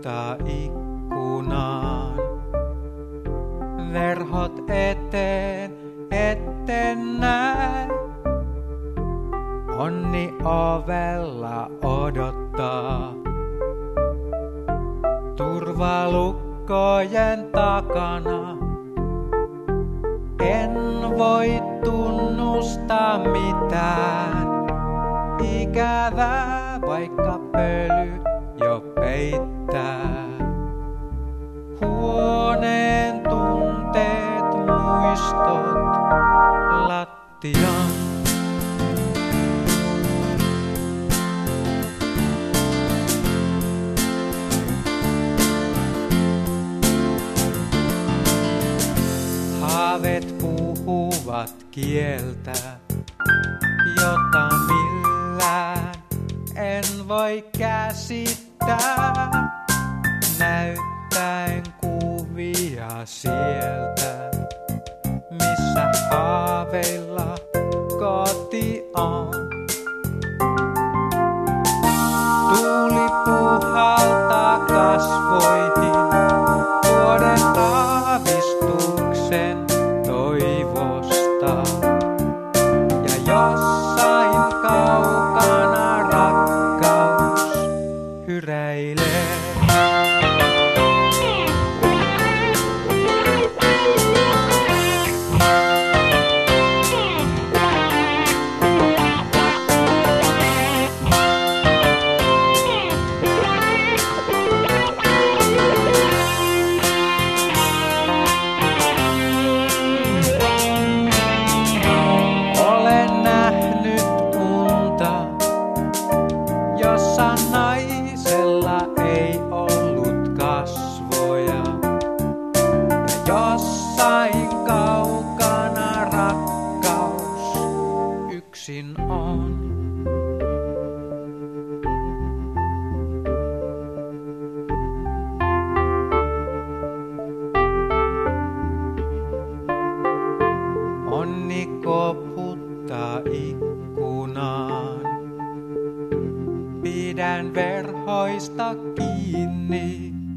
koputtaa ikkunaan. Verhot eteen, etten näe. Onni ovella odottaa. Turvalukkojen takana. En voi tunnustaa mitään. Ikävää, vaikka pöly jo peittää. Huoneen tunteet, muistot lattiaan. Haaveet puhuvat kieltä, jota millään en voi käsittää. Näyttäen kuvia sieltä, missä haaveilla koti on. Tuuli puhaltaa kasvoihin, tuoden aavistuksen toivosta. Ja jossain kaukana rakkaus hyräilee. Jossa naisella ei ollut kasvoja, ja jossain kaukana rakkaus yksin on. Onni koputtaa ikkunaan. Pidän verhoista kiinni.